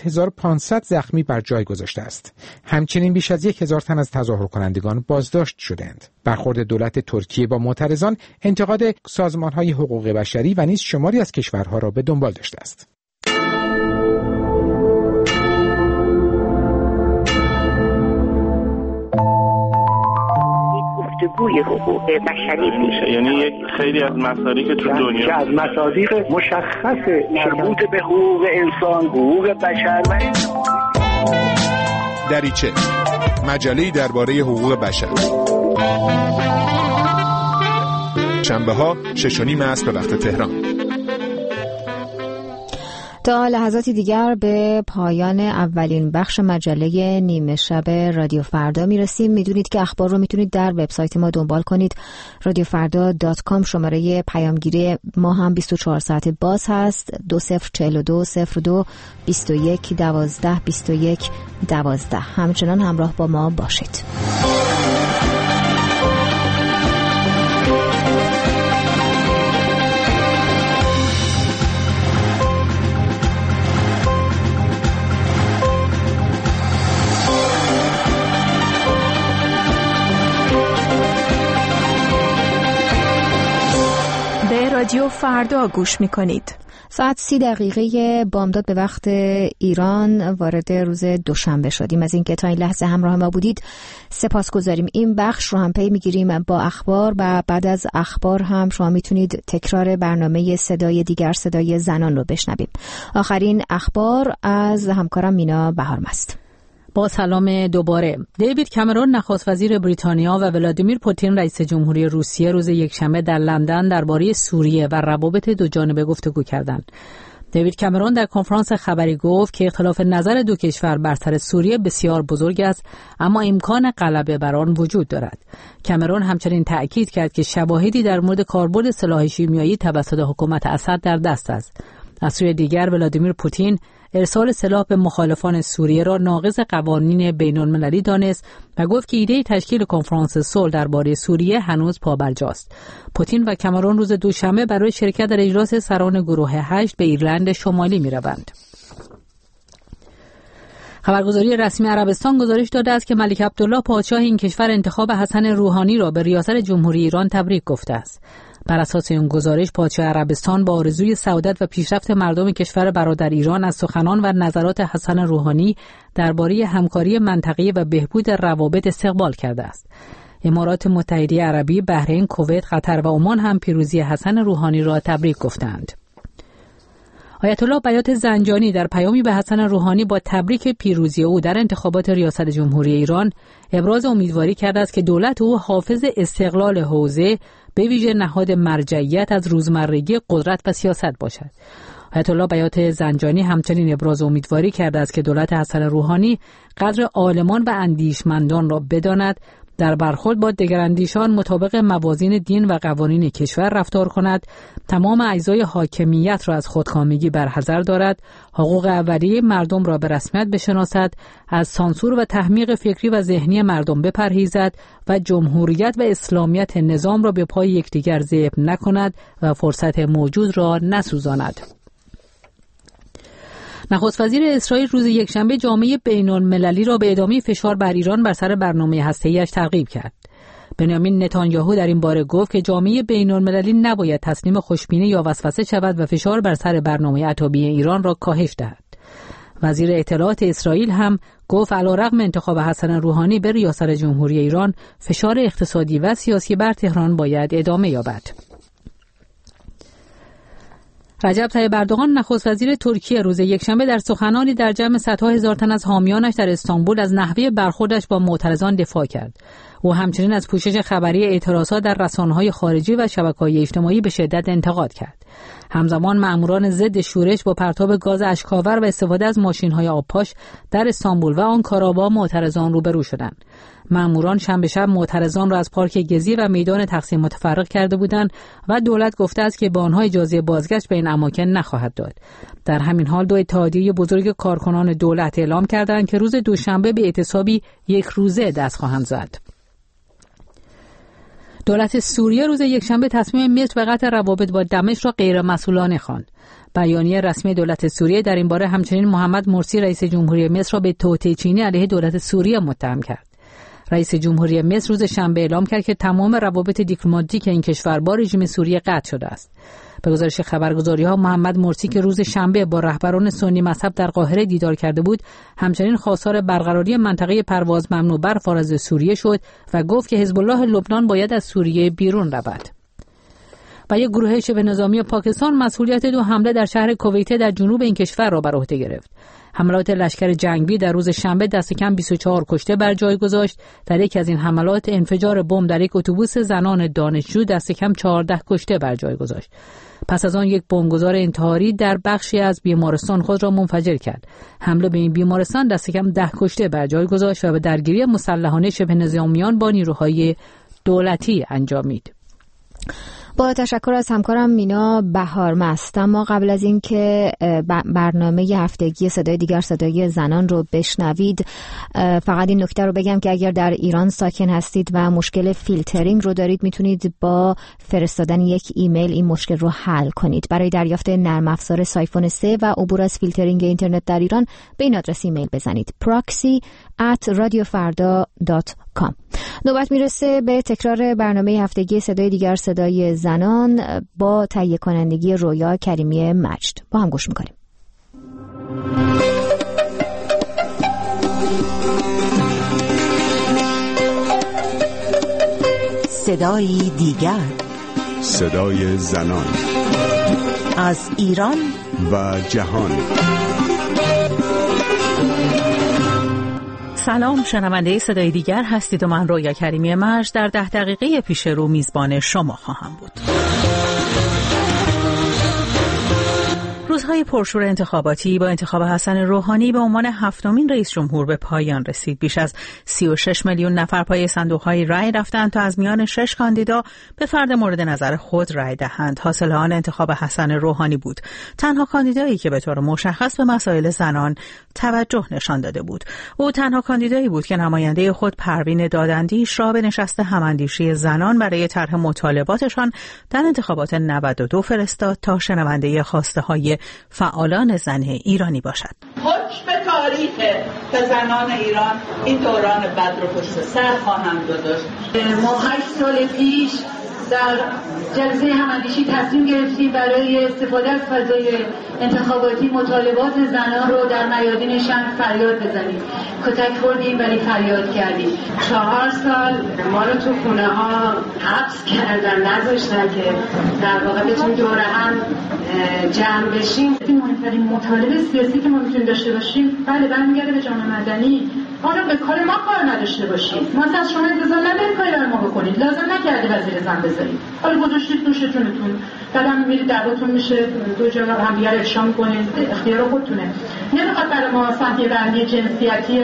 7500 زخمی بر جای گذاشته است. همچنین بیش از 1000 تن از تظاهر کنندگان بازداشت شدند. برخورد دولت ترکیه با معترضان انتقاد سازمان‌های حقوق بشری و نیز شماری از کشورها را به دنبال داشته است. گفتگوی حقوق بشری میشه، یعنی یک خیلی از مصادیق تو دنیا از مصادیق مشخص مربوط به حقوق انسان، حقوق بشر و دریچه، مجله‌ای درباره حقوق بشر. شنبه‌ها 6:30 عصر به وقت تهران. تا لحظاتی دیگر به پایان اولین بخش مجله نیمه شب رادیو فردا میرسیم. میدونید که اخبار رو میتونید در وبسایت ما دنبال کنید، radiofarda.com. شماره پیامگیری ما هم 24 ساعت باز هست، 20420221122112. همچنان همراه با ما باشید. رادیو فردا گوش می‌کنید. ساعت 30 بامداد به وقت ایران وارد روز دوشنبه شدیم. از اینکه تا این لحظه همراه ما بودید سپاسگزاریم. این بخش رو هم پی میگیریم با اخبار و بعد از اخبار هم شما میتونید تکرار برنامه صدای دیگر، صدای زنان رو بشنویم. آخرین اخبار از همکارم مینا بهارمست. با سلام دوباره. دیوید کامرون نخست وزیر بریتانیا و ولادیمیر پوتین رئیس جمهوری روسیه روز یکشنبه در لندن درباره سوریه و روابط دو جانبه گفتگو کردند. دیوید کامرون در کنفرانس خبری گفت که اختلاف نظر دو کشور بر سر سوریه بسیار بزرگ است، اما امکان غلبه بر آن وجود دارد. کامرون همچنین تأکید کرد که شواهدی در مورد کاربرد سلاح شیمیایی توسط حکومت اسد در دست است. از سوی دیگر ولادیمیر پوتین ارسال سلاح به مخالفان سوریه را ناقض قوانین بین‌المللی دانست و گفت که ایده تشکیل کنفرانس صلح درباره سوریه هنوز پابرجاست. پوتین و کامرون روز دوشنبه برای شرکت در اجلاس سران گروه 8 به ایرلند شمالی می‌روند. خبرگزاری رسمی عربستان گزارش داده است که ملک عبدالله پادشاه این کشور انتخاب حسن روحانی را به ریاست جمهوری ایران تبریک گفته است. بر اساس این گزارش پادشاه عربستان با آرزوی سعادت و پیشرفت مردم کشور برادر ایران از سخنان و نظرات حسن روحانی درباره همکاری منطقه‌ای و بهبود روابط استقبال کرده است. امارات متحده عربی، بحرین، کویت، قطر و عمان هم پیروزی حسن روحانی را تبریک گفتند. آیت الله بیات زنجانی در پیامی به حسن روحانی با تبریک پیروزی او در انتخابات ریاست جمهوری ایران ابراز امیدواری کرده است که دولت او حافظ استقلال حوزه به ویژه نهاد مرجعیت از روزمرگی قدرت و سیاست باشد. آیت الله بیات زنجانی همچنین ابراز امیدواری کرده است که دولت حسن روحانی قدر عالمان و اندیشمندان را بداند، در برخورد با دگراندیشان مطابق موازین دین و قوانین کشور رفتار کند، تمام اجزای حاکمیت را از خودکامگی برحذر دارد، حقوق اولیه مردم را به رسمیت بشناسد، از سانسور و تحمیق فکری و ذهنی مردم بپرهیزد و جمهوریت و اسلامیت نظام را به پای یکدیگر ذبح نکند و فرصت موجود را نسوزاند. نخست وزیر اسرائیل روز یکشنبه جامعه بین‌المللی را به ادامه فشار بر ایران بر سر برنامه هسته‌ایش ترغیب کرد. بنیامین نتانیاهو در این باره گفت که جامعه بین‌المللی نباید تسلیم خوشبینی یا وسوسه شود و فشار بر سر برنامه اتمی ایران را کاهش دهد. وزیر اطلاعات اسرائیل هم گفت علیرغم انتخاب حسن روحانی به ریاست جمهوری ایران، فشار اقتصادی و سیاسی بر تهران باید ادامه یابد. رجب طیب اردوغان نخست وزیر ترکیه روز یکشنبه در سخنانی در جمع صدها هزار تن از حامیانش در استانبول از نحوه برخوردش با معترضان دفاع کرد. او همچنین از پوشش خبری اعتراضات در رسانه‌های خارجی و شبکه‌های اجتماعی به شدت انتقاد کرد. همزمان مأموران ضد شورش با پرتاب گاز اشک‌آور و استفاده از ماشین‌های آبپاش در استانبول و آنکارا با معترضان روبرو شدند. مأموران شنبه شب معترضان را از پارک گزی و میدان تقسیم متفرق کرده بودند و دولت گفته است که به آنها اجازه بازگشت به این اماکن نخواهد داد. در همین حال دو اتحادیه بزرگ کارکنان دولت اعلام کردند که روز دوشنبه به اعتصابی یک روزه دست خواهند زد. دولت سوریه روز یکشنبه تصمیم مصر به قطع روابط با دمشق را غیرمسئولانه خواند. بیانیه رسمی دولت سوریه در این باره همچنین محمد مرسی رئیس جمهوری مصر را به توطئه چینی علیه دولت سوریه متهم کرد. رئیس جمهوری مصر روز شنبه اعلام کرد که تمام روابط دیپلماتیک این کشور با رژیم سوریه قطع شده است. به گزارش خبرگزاری‌ها محمد مرسی که روز شنبه با رهبران سنی مذهب در قاهره دیدار کرده بود، همچنین خواستار برقراری منطقه پرواز ممنوع بر فارز سوریه شد و گفت که حزب الله لبنان باید از سوریه بیرون رود. و یک گروه شبه نظامی پاکستان مسئولیت 2 حمله در شهر کویته در جنوب این کشور را بر عهده گرفت. حملات لشکر جنگی در روز شنبه دست کم 24 کشته بر جای گذاشت. در یک از این حملات انفجار بمب در یک اتوبوس زنان دانشجو دست کم 14 کشته بر جای گذاشت. پس از آن یک بمبگذار انتحاری در بخشی از بیمارستان خود را منفجر کرد. حمله به این بیمارستان دست کم 10 کشته بر جای گذاشت و به درگیری مسلحانه شبه نظامیان با نیروهای دولتی انجامید. با تشکر از همکارم مینا بهارمست. اما قبل از اینکه برنامه هفتگی صدای دیگر صدای زنان رو بشنوید، فقط این نکته رو بگم که اگر در ایران ساکن هستید و مشکل فیلترینگ رو دارید، میتونید با فرستادن یک ایمیل این مشکل رو حل کنید. برای دریافت نرم افزار سایفون 3 و عبور از فیلترینگ اینترنت در ایران به این آدرس ایمیل بزنید: proxy@radiofarda.com. نوبت میرسه به تکرار برنامه هفتگی صدای دیگر صدای زنان با تهیه کنندگی رویا کریمی مجد. با هم گوش میکنیم. صدای دیگر، صدای زنان از ایران و جهان. سلام، شنونده صدای دیگر هستید و من رویا کریمی مجد در 10 دقیقه پیش رو میزبان شما خواهم بود. روزهای پرشور انتخاباتی با انتخاب حسن روحانی به عنوان 7مین رئیس جمهور به پایان رسید. بیش از 36 میلیون نفر پای صندوق‌های رای رفتند تا از میان 6 کاندیدا به فرد مورد نظر خود رای دهند. حاصل آن انتخاب حسن روحانی بود، تنها کاندیدایی که به طور مشخص به مسائل زنان توجه نشان داده بود. او تنها کاندیدایی بود که نماینده خود پروین دادندیش را به نشست هماندیشی زنان برای طرح مطالباتشان در انتخابات 92 فرستاد تا شنونده خواسته‌های فعالان زن ایرانی باشد. حکم تاریخ که زنان ایران این دوران بد رو پشت سر خواهند گذاشت. ما 8 سال پیش در جلسه هماندیشی تصمیم گرفتیم برای استفاده از فضای انتخاباتی مطالبات زنان رو در میادین شهر فریاد بزنیم. کتک خوردیم ولی فریاد کردیم. 4 سال ما رو تو خونه ها حبس کردن، نذاشتن که در واقع بتونیم دوره هم جمع بشیم. این مهمترین مطالبه سیاسی که ما میتونیم داشته باشیم بله برمیگرده به جامعه مدنی. حالا به کار ما کار نداشته باشیم. ما از شما انتظار نداریم کاری برای ما بکنید. لازم نکرده وزیر زن بذارید. حالا گذاشتید نوشتونتون. بعدم میرید دعواتون میشه، دو جا هم دیگه افشا می‌کنید، اختیار خودتونه. نمیخواد برای ما سهمیه بندی جنسیتی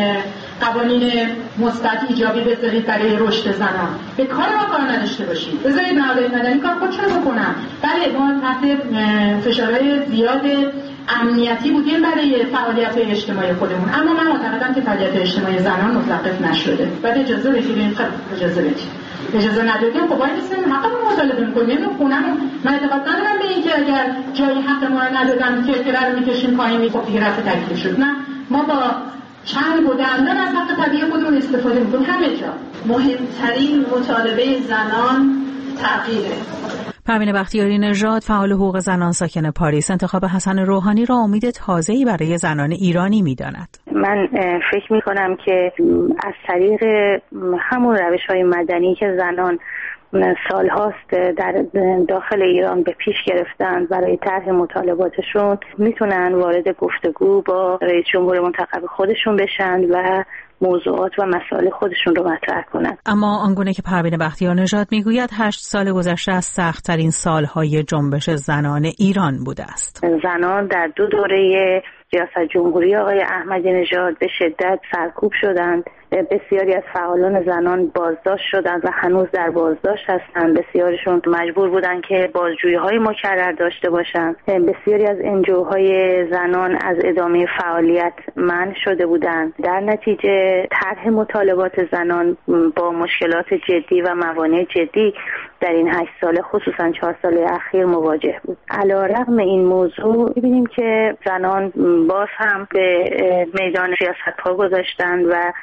قوانین مثبت ایجابی بذارید برای رشد زنان. به کار ما کار نداشته باشید. بذارید نهادهای مدنی کار خودشون بکنن. بله ما تحت فشارهای زیاد امنیتی بودیم برای فعالیت‌های اجتماعی خودمون، اما من معتقدم که فعالیت اجتماعی زنان متوقف نشده. بعد اجازه بگیریم، اجازه بدید. اجازه ندادیم خب باید نیستیم حقمون مطالبه می‌کنیم. خونمون من اعتقاد ندارم به اینکه اگر جایی حق ما رو ندادن که رو می‌کشیم پایین خب دیگه رفع تکلیف شد. نه، ما با چند و دندان از حق طبیعی خودمون استفاده می‌کنیم همه جا. مهمترین مطالبه زنان تغییره. پروین بختیاری نژاد، فعال حقوق زنان ساکن پاریس، انتخاب حسن روحانی را امید تازه‌ای برای زنان ایرانی می‌داند. من فکر می‌کنم که از طریق همون روش‌های مدنی که زنان سال‌هاست در داخل ایران به پیش گرفتن برای طرح مطالباتشون میتونن وارد گفتگو با رئیس جمهور منتخب خودشون بشن و موضوعات و مسائل خودشون رو مطرح کنن. اما آنگونه که پروین بختیار نژاد میگوید 8 سال گذشته از سخت‌ترین سال‌های جنبش زنان ایران بوده است. زنان در 2 دوره ریاست جمهوری آقای احمدی نژاد به شدت سرکوب شدند. بسیاری از فعالان زنان بازداشت شدند و هنوز در بازداشت هستند. بسیارشون مجبور بودند که بازجویی‌های مکرر داشته باشند. بسیاری از NGOهای زنان از ادامه فعالیت منع شده بودند. در نتیجه طرح مطالبات زنان با مشکلات جدی و موانع جدی در این 8 ساله خصوصا 4 ساله اخیر مواجه بود. علی‌رغم این موضوع می‌بینیم که زنان باز هم به میدان سیاست پا گذاشتند و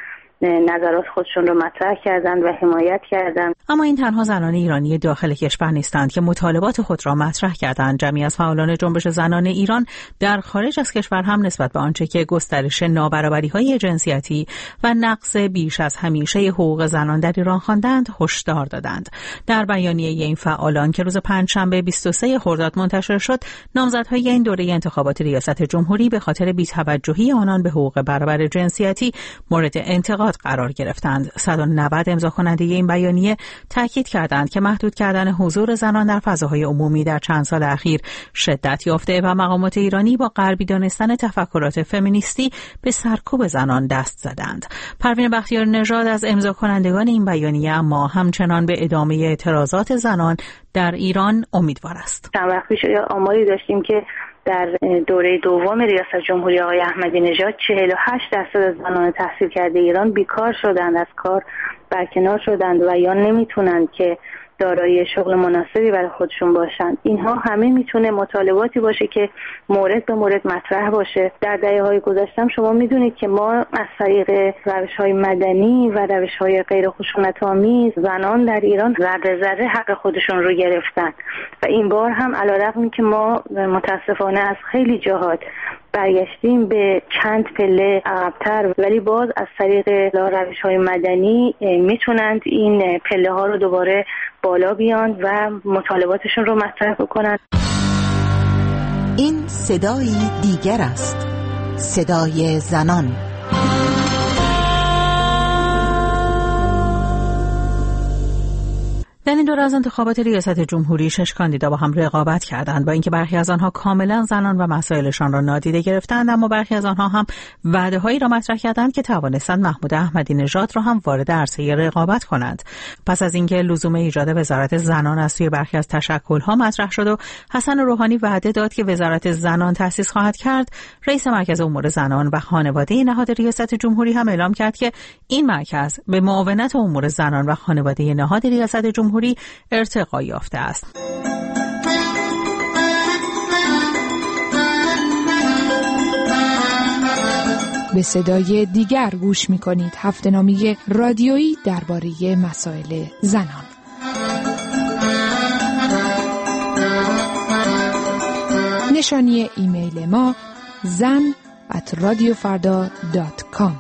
نظرات خودشون رو مطرح کردن و حمایت کردن. اما این تنها زنان ایرانی داخل کشور نیستند که مطالبات خود را مطرح کردند. جمعی از فعالان جنبش زنان ایران در خارج از کشور هم نسبت به آنچه که گسترش نابرابری‌های جنسیتی و نقض بیش از همیشه حقوق زنان در ایران خواندند هشدار دادند. در بیانیه این فعالان که روز پنجشنبه 23 خرداد منتشر شد، نامزدهای این دوره انتخابات ریاست جمهوری به خاطر بی‌توجهی آنان به حقوق برابر جنسیتی مورد انتقاد قرار گرفتند. 190 امضا کننده این بیانیه تاکید کردند که محدود کردن حضور زنان در فضاهای عمومی در چند سال اخیر شدت یافته و مقامات ایرانی با غربی دانستن تفکرات فمینیستی به سرکوب زنان دست زدند. پروین بختیار نژاد از امضا کنندگان این بیانیه اما همچنان به ادامه اعتراضات زنان در ایران امیدوار است. چند وقت پیش آماری داشتیم که در دوره دوم ریاست جمهوری آقای احمدی نژاد 48% از زنان تحصیل کرده ایران بیکار شدند، از کار برکنار شدند و یا نمیتونند که دارای شغل مناسبی برای خودشون باشند. اینها همه میتونه مطالباتی باشه که مورد به مورد مطرح باشه. در دهه‌های گذشته شما میدونید که ما از طریق روش‌های مدنی و روش‌های غیر خشونت‌آمیز زنان در ایران ذره ذره حق خودشون رو گرفتن و این بار هم علی‌رغم که ما متاسفانه از خیلی جهات برگشتیم به چند پله عقب‌تر، ولی باز از طریق روش‌های مدنی میتونند این پله ها رو دوباره بالا بیان و مطالباتشون رو مطرح بکنن. این صدای دیگر است، صدای زنان. در این دوره از انتخابات ریاست جمهوری 6 کاندیدا با هم رقابت کردند، با اینکه برخی از آنها کاملا زنان و مسائلشان را نادیده گرفتند، اما برخی از آنها هم وعده‌هایی را مطرح کردند که توانستند محمود احمدی نژاد را هم وارد عرصه رقابت کنند. پس از اینکه لزوم ایجاد وزارت زنان از سوی برخی از تشکل‌ها مطرح شد و حسن روحانی وعده داد که وزارت زنان تأسیس خواهد کرد، رئیس مرکز امور زنان و خانواده نهاد ریاست جمهوری هم اعلام کرد که این مرکز به معاونت امور زنان و خانواده نهاد ریاست جمهوری ارتقا یافته است. به صدای دیگر گوش می‌کنید، هفته‌نامه رادیویی درباره مسائل زنان. نشانی ایمیل ما zan@radiofarda.com.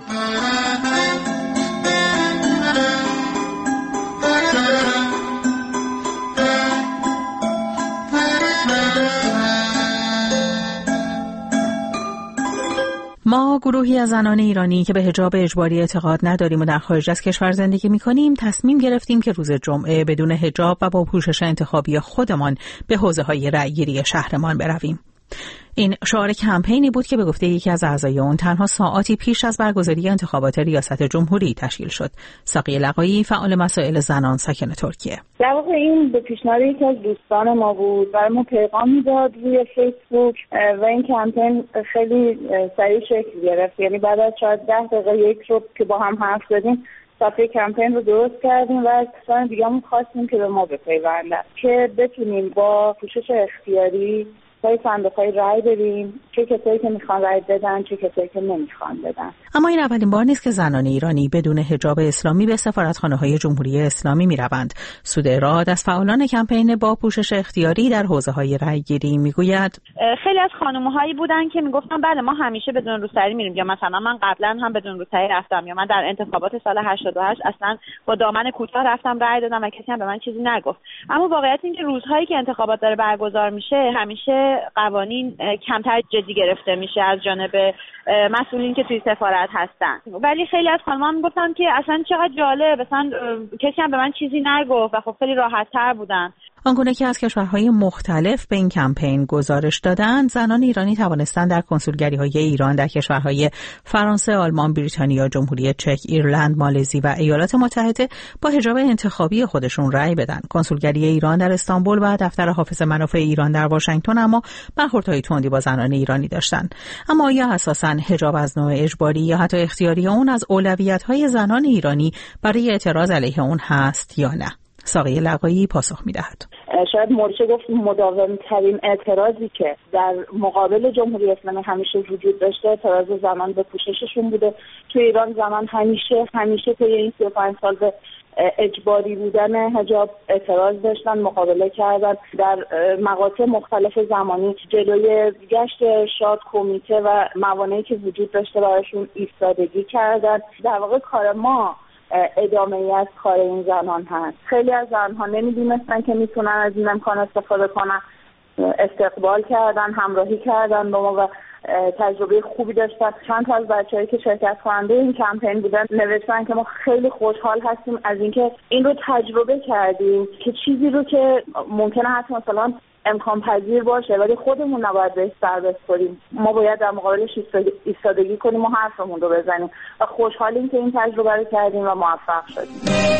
ما گروهی از زنان ایرانی که به حجاب اجباری اعتقاد نداریم و در خارج از کشور زندگی می‌کنیم تصمیم گرفتیم که روز جمعه بدون حجاب و با پوشش انتخابی خودمان به حوزه‌های رأی‌گیری شهرمان برویم. این شعار کمپینی بود که به گفته یکی از اعضای اون تنها ساعاتی پیش از برگزاری انتخابات ریاست جمهوری تشکیل شد. ساقی لقایی، فعال مسائل زنان ساکن ترکیه. در واقع این به پیشنهاد یکی از دوستان ما بود و ما پیغام میداد روی فیسبوک و این کمپین خیلی سریع شکل گرفت. یعنی بعد از شاید 10 دقیقه یک رو که با هم حرف زدیم صفحه کمپین رو درست کردیم و از دوستان دیگه‌مون خواستیم که به ما بپیوندن که بتونیم با پوشش اختیاری پای صندوق‌های رای بریم، چه کسایی که میخوان رای بدن، چه کسایی که نمیخوان بدن. اما این اولین بار نیست که زنان ایرانی بدون حجاب اسلامی به سفارتخانه‌های جمهوری اسلامی میروند. سود اراد از فعالان کمپین با پوشش اختیاری در حوزه‌های رای‌گیری میگوید خیلی از خانم‌هایی بودن که میگفتن بله ما همیشه بدون روسری میریم، یا مثلا من قبلا هم بدون روسری رفتم، یا من در انتخابات سال 88 اصلا با دامن کوتاه رفتم رای دادم و کسی هم به من چیزی نگفت. اما واقعیت این که روزهایی که انتخابات داره برگزار میشه همیشه قوانین کمتر جدی گرفته میشه از جانب مسئولین که توی سفارت هستن. ولی خیلی از خانم‌ها میگفتن که اصلا چقدر جالب، مثلا کسی هم به من چیزی نگفت و خب خیلی راحت‌تر بودن. آنگونه که از کشورهای مختلف به این کمپین گزارش دادند، زنان ایرانی توانستند در کنسولگری‌های ایران در کشورهای فرانسه، آلمان، بریتانیا، جمهوری چک، ایرلند، مالزی و ایالات متحده با حجاب انتخابی خودشون رأی بدن. کنسولگری ایران در استانبول و دفتر حافظ منافع ایران در واشنگتن اما برخوردهای تندی با زنان ایرانی داشتند. اما آیا اساساً حجاب از نوع اجباری یا حتی اختیاری اون از اولویت‌های زنان ایرانی برای اعتراض علیه اون هست یا نه؟ ساقی لقایی پاسخ می‌دهد. شاید مورچه گفت مداوم ترین اعتراضی که در مقابل جمهوری اسلامی همیشه وجود داشته اعتراض زنان به پوشششون بوده. تو ایران زنان همیشه طی این 35 سال به اجباری بودن حجاب اعتراض داشتن، مقابله کردن، در مقاطع مختلف زمانی جلوی گشت شاه کمیته و موانعی که وجود داشته براشون ایستادگی کردن. در واقع کار ما ادامه ای از کار این زنان هست. خیلی از زنها نمیدونستن که میتونن از این امکان استفاده کنن، استقبال کردن، همراهی کردن با ما و تجربه خوبی داشتن. چند تا از بچه‌هایی که شرکت کننده این کمپین بودن نوشتن که ما خیلی خوشحال هستیم از اینکه این رو تجربه کردیم که چیزی رو که ممکنه حتی مثلا امکان پذیر باشه ولی خودمون نباید بهش سر بسپاریم، ما باید در مقابلش ایستادگی کنیم و حرفمون رو بزنیم و خوشحالیم که این تجربه رو کردیم و موفق شدیم.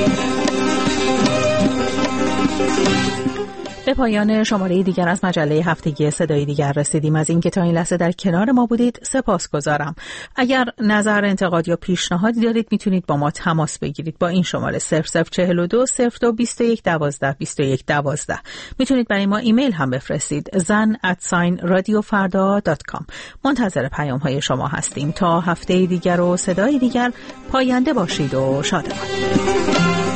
به پایان شماره دیگر از مجله هفتگی صدای دیگر رسیدیم. از اینکه تا این لحظه در کنار ما بودید سپاسگزارم. اگر نظر، انتقاد یا پیشنهادی دارید میتونید با ما تماس بگیرید با این شماره 0042 02 21 12 21 12. میتونید برای ما ایمیل هم بفرستید zan@radiofarda.com. منتظر پیام های شما هستیم. تا هفته دیگر و صدای دیگر، پاینده باشید و شادمان.